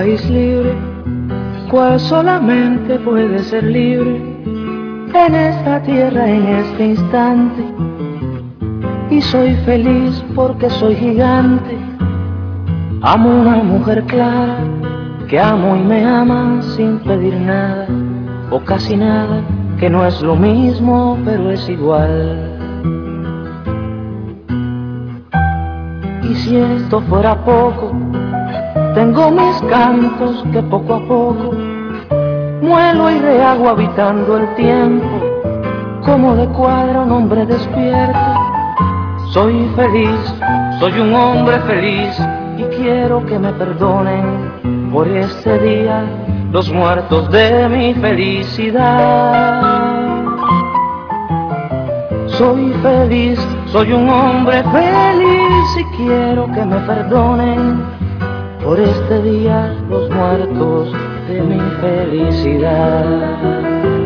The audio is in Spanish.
país libre, cual solamente puede ser libre en esta tierra, en este instante. Y soy feliz porque soy gigante. Amo una mujer clara, que amo y me ama sin pedir nada, o casi nada, que no es lo mismo, pero es igual. Y si esto fuera poco, tengo mis cantos que poco a poco muelo y rehago habitando el tiempo, como de cuadra un hombre despierto. Soy feliz, soy un hombre feliz, y quiero que me perdonen por este día los muertos de mi felicidad. Soy feliz, soy un hombre feliz, y quiero que me perdonen por este día los muertos de mi felicidad.